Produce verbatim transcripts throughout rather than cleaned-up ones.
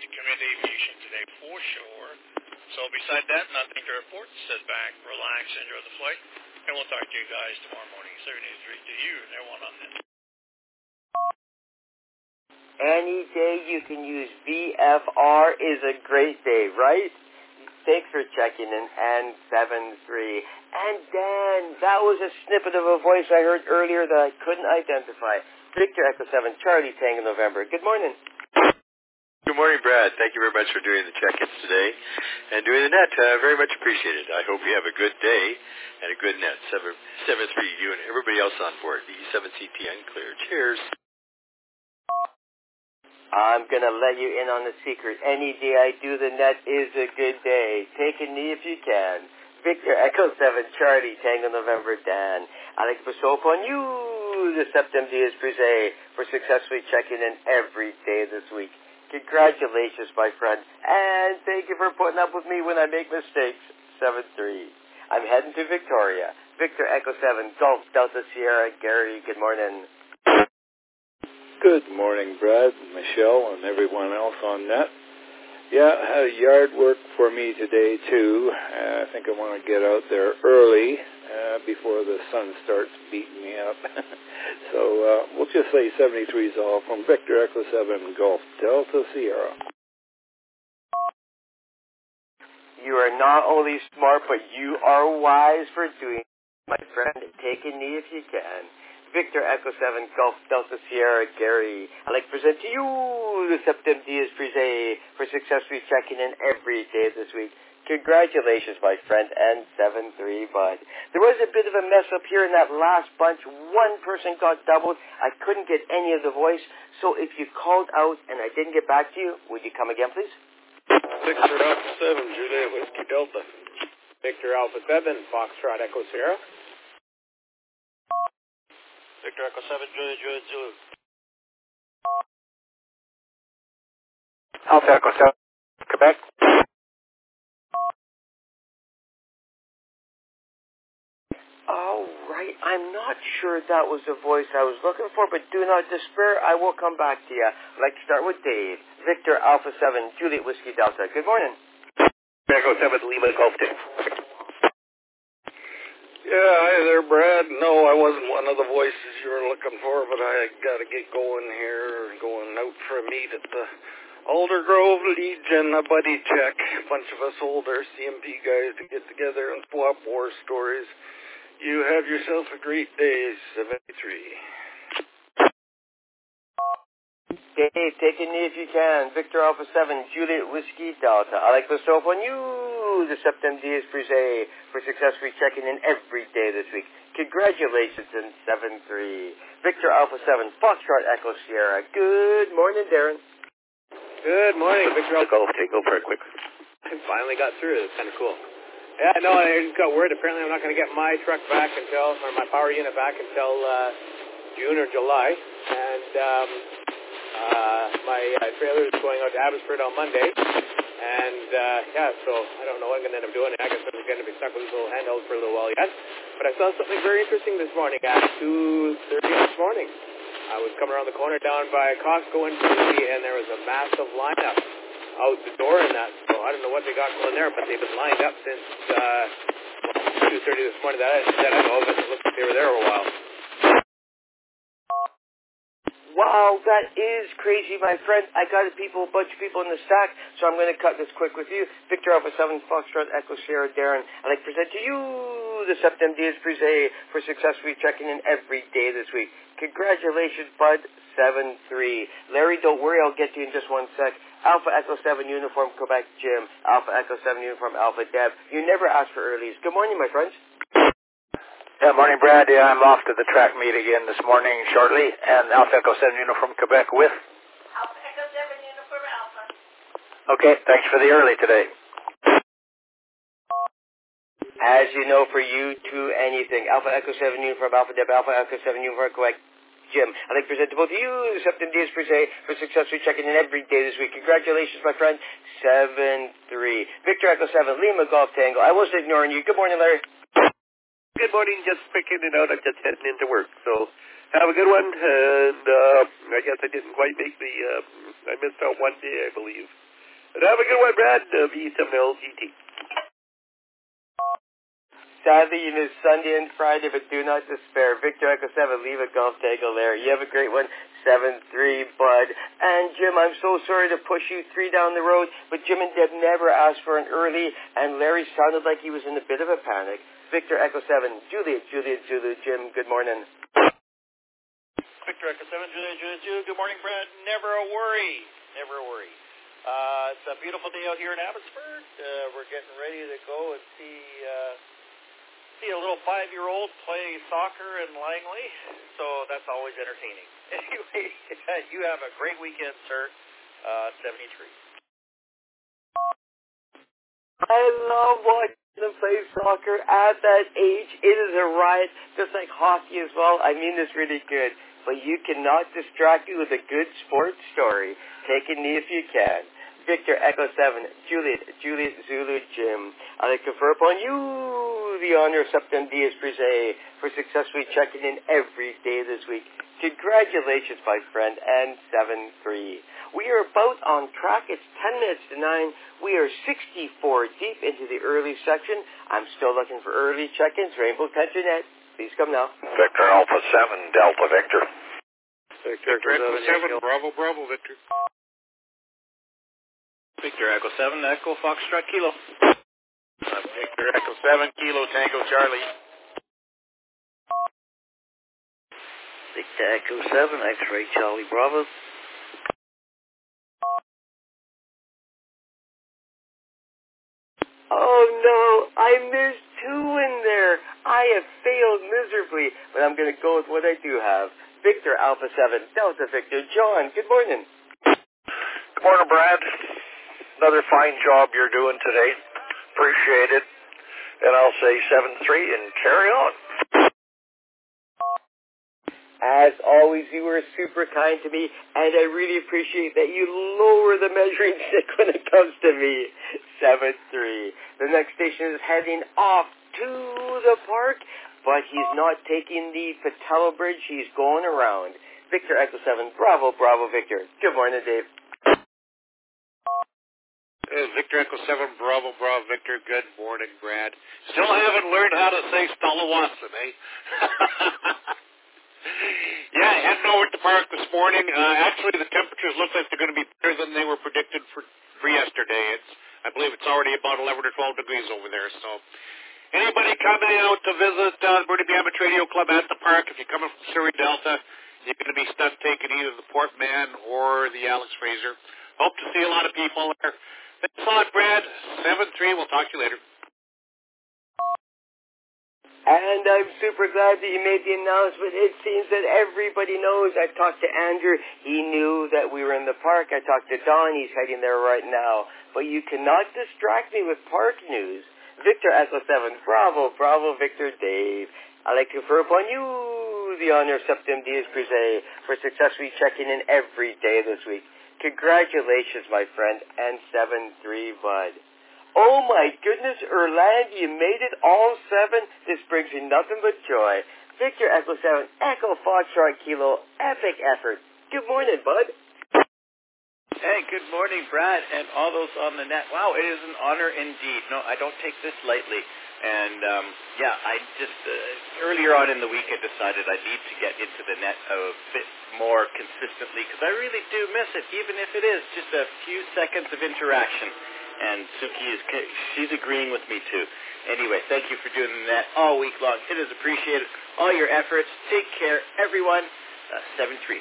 to commit aviation today for sure. So beside that, nothing to report. Sit back, relax, enjoy the flight, and we'll talk to you guys tomorrow morning, seven eighty-three to you, and everyone on this. Any day you can use V F R is a great day, right? Thanks for checking in, N seven three. And Dan, that was a snippet of a voice I heard earlier that I couldn't identify. Victor Echo seven, Charlie Tango November. Good morning. Good morning, Brad. Thank you very much for doing the check-ins today and doing the net. Uh, very much appreciated. I hope you have a good day and a good net. seven three, you and everybody else on board. The seven C T N clear. Cheers. I'm going to let you in on the secret. Any day I do the net is a good day. Take a knee if you can. Victor Echo seven, Charlie Tango November, Dan. Alex Bassopo on you, the Septem Diaz Brise, for successfully checking in every day this week. Congratulations, my friend. And thank you for putting up with me when I make mistakes. seven three. I'm heading to Victoria. Victor Echo seven, Golf Delta Sierra, Gary, good morning. Good morning, Brad, Michelle, and everyone else on net. Yeah, I had yard work for me today, too. Uh, I think I want to get out there early uh, before the sun starts beating me up. so uh, we'll just say seventy-three is all from Victor Echo seven, Golf Delta Sierra. You are not only smart, but you are wise for doing it, my friend. Take a knee if you can. Victor Echo seven, Golf Delta Sierra, Gary. I'd like to present to you the Septem Diaz Brise for successfully checking in every day this week. Congratulations, my friend, N seven three, bud. There was a bit of a mess up here in that last bunch. One person got doubled. I couldn't get any of the voice. So if you called out and I didn't get back to you, would you come again, please? Victor Alpha seven, Juliet Whiskey Delta. Victor Alpha seven, Foxtrot Echo Sierra. Victor Echo seven, Juliet, Juliet, Zulu. Alpha Echo seven, Quebec. All right. I'm not sure that was the voice I was looking for, but do not despair. I will come back to you. I'd like to start with Dave. Victor Alpha seven, Juliet Whiskey Delta. Good morning. Echo seven, Lima Golf Team. Yeah, hi there, Brad. No, I wasn't one of the voices you were looking for, but I got to get going here, going out for a meet at the Aldergrove Legion, a buddy check. A bunch of us older C M P guys to get together and swap war stories. You have yourself a great day, seventy-three. Dave, take a knee if you can. Victor Alpha seven, Juliet Whiskey Delta. I like to start on you, the Septem Diaz Brise, for successfully checking in every day this week. Congratulations in seven three. Victor Alpha seven, Foxtrot Echo Sierra. Good morning, Darren. Good morning, Victor Alpha. Golf, take over quick. I finally got through. It's kind of cool. Yeah, no, I just got word. Apparently, I'm not going to get my truck back until, or my power unit back until uh, June or July. And um, uh, my uh, trailer is going out to Abbotsford on Monday. And uh, yeah, so I don't know what I'm going to end up doing. I guess I'm going to be stuck with this little handheld for a little while yet. But I saw something very interesting this morning at two thirty this morning. I was coming around the corner down by Costco in Quincy, and there was a massive lineup out the door in that. So I don't know what they got going there, but they've been lined up since uh, two thirty this morning. That I, that I know of, and it looks like they were there for a while. Wow, that is crazy, my friend. I got a people, a bunch of people in the stack, so I'm going to cut this quick with you. Victor Alpha seven, Foxtrot Echo Sierra, Darren. I'd like to present to you the Septem Diaz Brise for successfully checking in every day this week. Congratulations, bud. seven three. Larry, don't worry, I'll get to you in just one sec. Alpha Echo seven, Uniform Quebec, Jim. Alpha Echo seven, Uniform Alpha, Deb. You never ask for earlies. Good morning, my friends. Yeah, morning, Brad. Yeah, I'm off to the track meet again this morning shortly, and Alpha Echo seven Uniform Quebec with? Alpha Echo seven Uniform Alpha. Okay, thanks for the early today. As you know, for you to anything. Alpha Echo seven Uniform Alpha, Deb. Alpha Echo seven Uniform Quebec, Jim. I'd like to present to both of you the Septem Diaz Brise for successfully checking in every day this week. Congratulations, my friend. seven three. Victor Echo seven, Lima Golf Tango. I wasn't ignoring you. Good morning, Larry. Good morning, just picking it out. I'm just heading into work. So have a good one. And uh, I guess I didn't quite make the, uh, I missed out one day, I believe. And have a good one, Brad. W seven L G T. Sadly, you missed Sunday and Friday, but do not despair. Victor Echo seven, leave a Golf Tango there. You have a great one. seven three, Bud. And Jim, I'm so sorry to push you three down the road, but Jim and Deb never asked for an early, and Larry sounded like he was in a bit of a panic. Victor Echo seven, Juliet, Juliet, Juliet, Jim, good morning. Victor Echo seven, Juliet, Juliet, Juliet, good morning, Brad. Never a worry. Never a worry. Uh, it's a beautiful day out here in Abbotsford. Uh, we're getting ready to go and see... Uh, see a little five-year-old play soccer in Langley, so that's always entertaining. Anyway, you have a great weekend, sir. Uh, seventy-three. I love watching them play soccer at that age. It is a riot, just like hockey as well. I mean this really good. But you cannot distract you with a good sports story. Take a knee if you can. Victor Echo seven, Juliet, Juliet Zulu Jim. I like to confer upon you the honor of Septem Diaz Brise for successfully checking in every day this week. Congratulations, my friend, and seven three. We are about on track. It's ten minutes to nine. We are sixty-four deep into the early section. I'm still looking for early check-ins. Rainbow Country Net, please come now. Victor Alpha seven, Delta Victor. Victor, Victor Echo seven, Bravo, Bravo, Victor. Victor Echo seven, Echo Foxtrot Kilo. I'm Victor Echo seven, Kilo Tango Charlie. Victor Echo seven, X-Ray Charlie Bravo. Oh no, I missed two in there. I have failed miserably, but I'm going to go with what I do have. Victor Alpha seven, Delta Victor. John, good morning. Good morning, Brad. Another fine job you're doing today. Appreciate it. And I'll say seven three and carry on. As always, you were super kind to me, and I really appreciate that you lower the measuring stick when it comes to me. seven three. The next station is heading off to the park, but he's not taking the Patello Bridge. He's going around. Victor Echo seven, Bravo, Bravo, Victor. Good morning, Dave. Uh, Victor Echo seven, Bravo, Bravo, Victor. Good morning, Brad. Still haven't learned how to say Stalawasan, eh? Yeah, heading over to the park this morning. Uh, actually, the temperatures look like they're going to be better than they were predicted for, for yesterday. It's, I believe it's already about eleven or twelve degrees over there. So anybody coming out to visit uh, Bernie Bambich Radio Club at the park, if you're coming from Surrey Delta, you're going to be stuck taking either the Port Man or the Alex Fraser. Hope to see a lot of people there. Thanks a lot, Brad. seven three. We'll talk to you later. And I'm super glad that you made the announcement. It seems that everybody knows. I talked to Andrew. He knew that we were in the park. I talked to Don. He's heading there right now. But you cannot distract me with park news. Victor Echo seven, Bravo, Bravo, Victor Dave. I'd like to confer upon you the honor of Septem Diaz Brise for successfully checking in every day this week. Congratulations, my friend, and seven three, Bud. Oh, my goodness, Erland, you made it all seven. This brings me nothing but joy. Victor Echo seven, Echo Foxtrot Kilo, epic effort. Good morning, Bud. Hey, good morning, Brad, and all those on the net. Wow, it is an honor indeed. No, I don't take this lightly. And, um, yeah, I just, uh, earlier on in the week, I decided I need to get into the net a bit more consistently, because I really do miss it, even if it is just a few seconds of interaction. And Suki is, she's agreeing with me too. Anyway, thank you for doing that all week long. It is appreciated. All your efforts. Take care, everyone. Uh, seven three.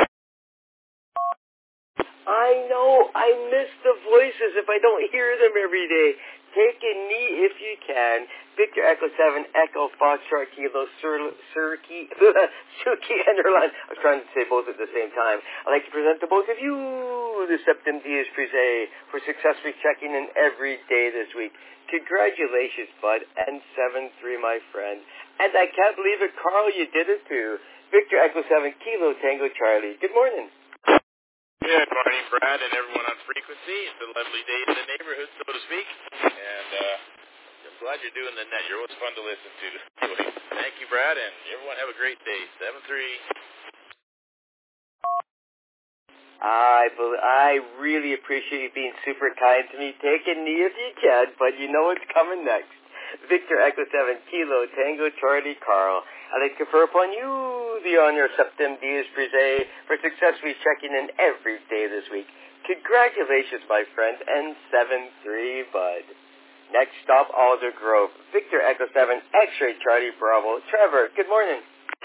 I know. I miss the voices if I don't hear them every day. Take a knee if you can. Victor Echo seven, Echo Foxtrot Kilo, Suki, Suki and Erland. I was trying to say both at the same time. I'd like to present to both of you the Septem Diaz Brise for successfully checking in every day this week. Congratulations, Bud, and seven three, my friend. And I can't believe it, Carl, you did it too. Victor Echo seven, Kilo Tango Charlie. Good morning. Good morning, Brad, and everyone on frequency. It's a lovely day in the neighborhood, so to speak. And uh, I'm glad you're doing the net. You're always fun to listen to. Anyway, thank you, Brad, and everyone have a great day. seven three. I bel- I really appreciate you being super kind to me. Take a knee if you can, but you know what's coming next. Victor Echo seven, Kilo, Tango, Charlie, Carl. I'd like to confer upon you the honor of Septem Dias Brise for successfully checking in every day this week. Congratulations, my friend, and seven three, bud. Next stop, Alder Grove. Victor Echo seven, X-Ray, Charlie, Bravo. Trevor, good morning.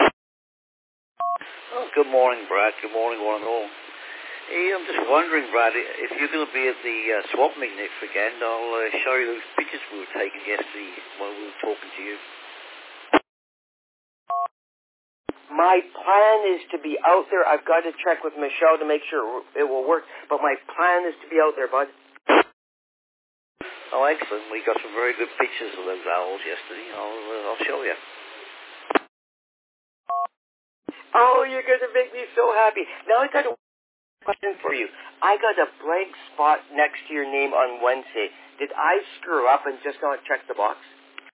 Oh, good morning, Brad. Good morning, one and all. Hey, I'm just wondering, Brad, if you're going to be at the uh, swap meet next weekend, I'll uh, show you those pictures we were taking yesterday while we were talking to you. My plan is to be out there. I've got to check with Michelle to make sure it will work, but my plan is to be out there, bud. Oh, excellent. We got some very good pictures of those owls yesterday. I'll, uh, I'll show you. Oh, you're going to make me so happy. Now I got a question for you. I got a blank spot next to your name on Wednesday. Did I screw up and just not check the box?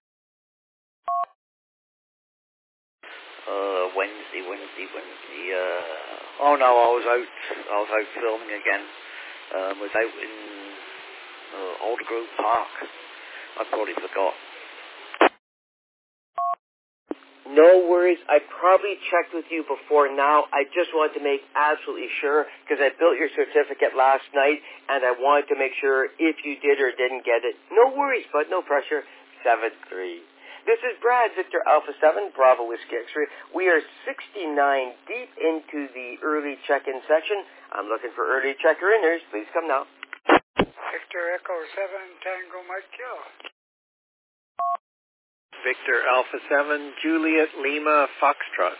Uh, Wednesday, Wednesday, Wednesday. Uh, oh no, I was out. I was out filming again. Um, I was out in uh, Old Grove Park. I probably forgot. No worries. I probably checked with you before now. I just wanted to make absolutely sure because I built your certificate last night and I wanted to make sure if you did or didn't get it. No worries, but no pressure. seven three. This is Brad, Victor Alpha seven, Bravo Whiskey X-Ray. We are sixty-nine deep into the early check-in section. I'm looking for early checker-inners. Please come now. Victor Echo seven, Tango Mike Kill. Victor Alpha seven, Juliet Lima Foxtrot.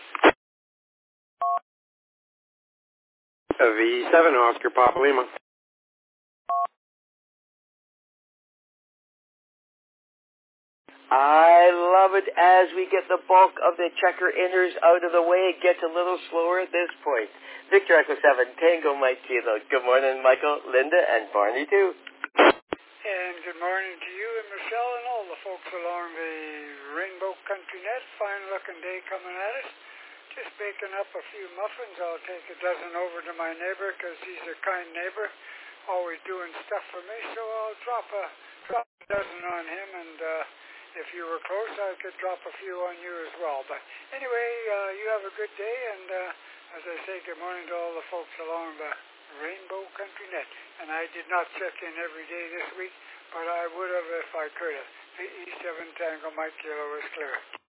V seven, Oscar Papa Lima. I love it as we get the bulk of the checker-inners out of the way. It gets a little slower at this point. Victor Echo seven, Tango Mike Kilo. Good morning, Michael, Linda, and Barney, too. And good morning to you and Michelle and all the folks along the Rainbow Country Net. Fine-looking day coming at us. Just baking up a few muffins. I'll take a dozen over to my neighbor because he's a kind neighbor, always doing stuff for me. So I'll drop a, drop a dozen on him, and uh, if you were close, I could drop a few on you as well. But anyway, uh, you have a good day, and uh, as I say, good morning to all the folks along the Rainbow Country Net. And I did not check in every day this week, but I would have if I could have. The E seven Tango Mike Kilo is clear.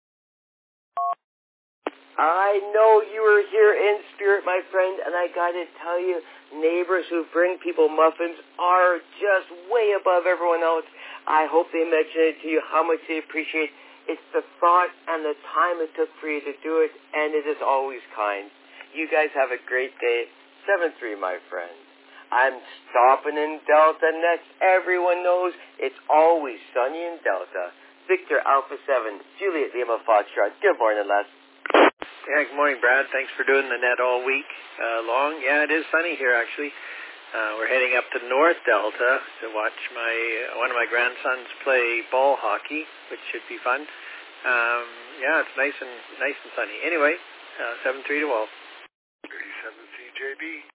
I know you were here in spirit, my friend, and I got to tell you, neighbors who bring people muffins are just way above everyone else. I hope they mention it to you how much they appreciate. It's the thought and the time it took for you to do it, and it is always kind. You guys have a great day. seven three, my friend. I'm stopping in Delta next. Everyone knows it's always sunny in Delta. Victor Alpha seven, Juliet Lima Foxtrot. Good morning, Les. Yeah, good morning, Brad. Thanks for doing the net all week uh, long. Yeah, it is sunny here, actually. Uh, we're heading up to North Delta to watch my uh, one of my grandsons play ball hockey, which should be fun. Um, yeah, it's nice and nice and sunny. Anyway, uh, seven three to all. thirty-seven C J B.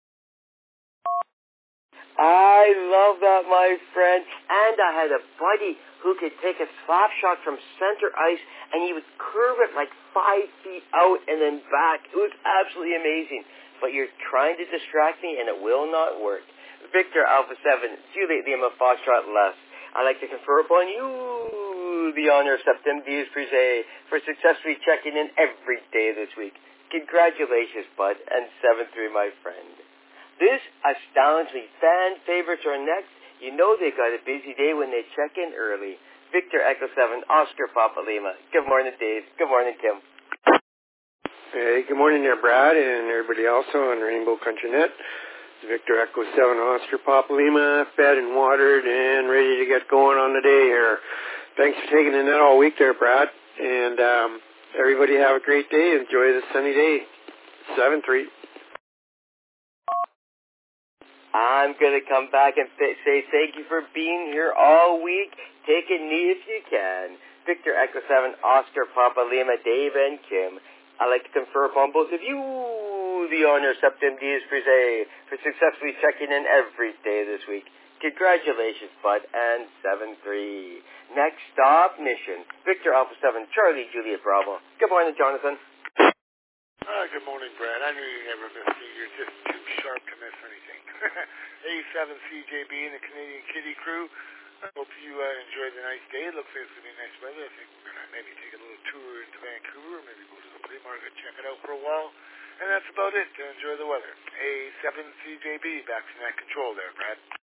I love that, my friend. And I had a buddy who could take a slap shot from center ice, and he would curve it like five feet out and then back. It was absolutely amazing. But you're trying to distract me, and it will not work. Victor Alpha seven, Juliet Lima Foxtrot Les. I'd like to confer upon you the honor of Septem Dias Brise for successfully checking in every day this week. Congratulations, bud, and seven three, my friend. This astounds me. Fan favorites are next. You know they got a busy day when they check in early. Victor Echo seven, Oscar Papa Lima. Good morning, Dave. Good morning, Tim. Hey, good morning there, Brad, and everybody else on Rainbow Country Net. Victor Echo seven, Oscar Papa Lima, fed and watered and ready to get going on the day here. Thanks for taking the net all week there, Brad. And um, everybody have a great day. Enjoy this sunny day. seven three. I'm going to come back and th- say thank you for being here all week. Take a knee if you can. Victor Echo seven, Oscar Papa Lima, Dave and Kim. I'd like to confer upon both of you the honor, Septem Dies Frise, for successfully checking in every day this week. Congratulations, bud, and seven three. Next stop, mission. Victor Alpha seven, Charlie Juliet Bravo. Good morning, Jonathan. Uh, good morning, Brad. I knew you never missed me. You're just too sharp to miss anything. A seven C J B and the Canadian Kitty crew. I hope you uh, enjoyed the nice day. It looks like it's going to be nice weather. I think we're going to maybe take a little tour into Vancouver, maybe go to the flea market, check it out for a while. And that's about it to enjoy the weather. A seven C J B, back to that control there, Brad.